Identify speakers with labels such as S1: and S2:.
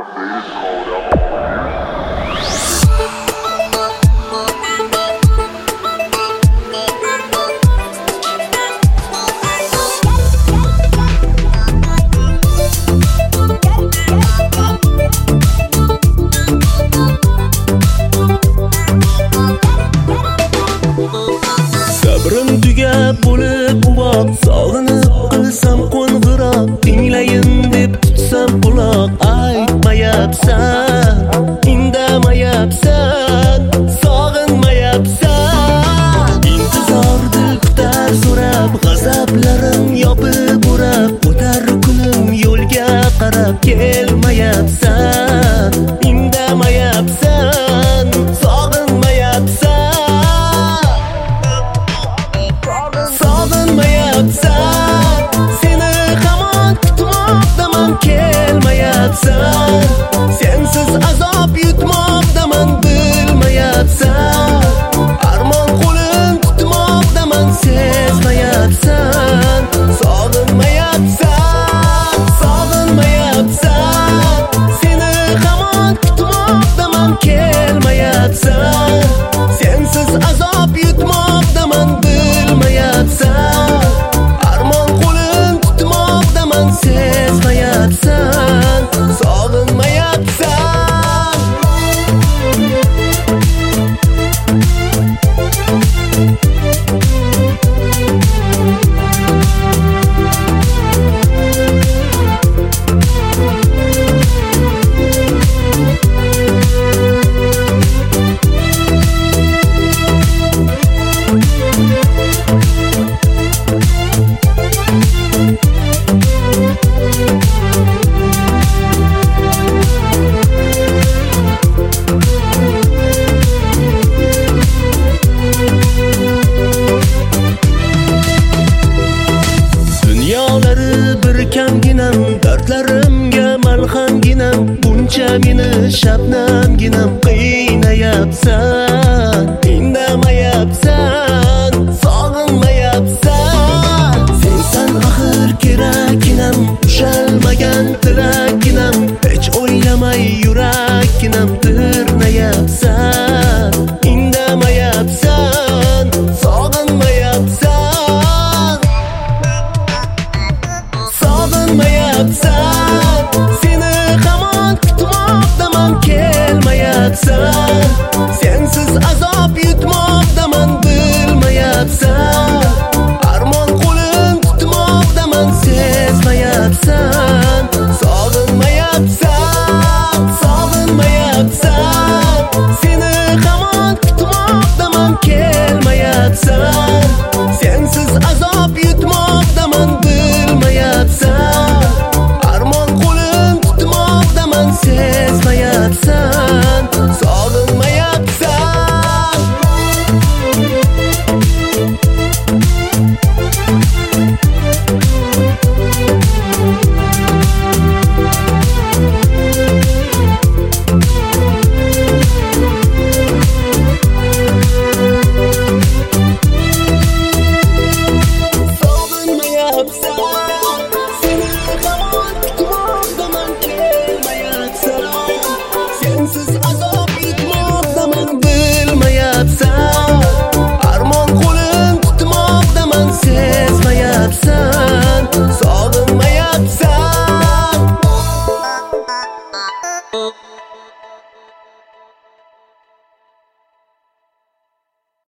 S1: Sabrim tugab bo'lib uvoq, sog'inib qilsam qo'ng'iroq, tinglayin deb tutsam quloq, aytmayapsan, indamayapsan, sog'inmayapsan. Intizor dil kutar so'rab, g'azablarim yopib urab, o'tar kunim yo'lga qarab, kelmayapsan, indamayapsan, sog'inmayapsan. Seni hamon kutmoqdaman, kelmayapsan. Sensiz azob yutmoqdaman, bilmayapsan. Armon qo'lin tutmoqdaman, sezmayapsan. Sog'inmayapsan, sog'inmayapsan. Seni hamon kutmoqdaman, kelmayapsan. Sensiz azob yutmoqdaman, bilmayapsan. Sezmayapsan, sog'inmayapsan. Kamginam, dardlarimga malhamginam, buncha meni shabnamginam qiynayapsan, indamayapsan, sog'inmayapsan. Sensan axir kerakginam, ushalmagan tilakginam, hech o'ylamay yurakginam tirnayapsan, indamayapsan, sog'inmayapsan. Seni hamon kutmoqdaman, kelmayapsan. Sensiz azob yutmoqdaman, bilmayapsan. Armon qo'lin tutmoqdaman, sezmayapsan. Sog'inmayapsan, sog'inmayapsan. Seni hamon kutmoqdaman, kelmayapsan. Sensiz azob yutmoqdaman, bilmayapsan. Sezmayapsan, sog'inmayapsan. Armon qo'lin tutmoqdaman, sezmayapsan, sog'inmayapsan.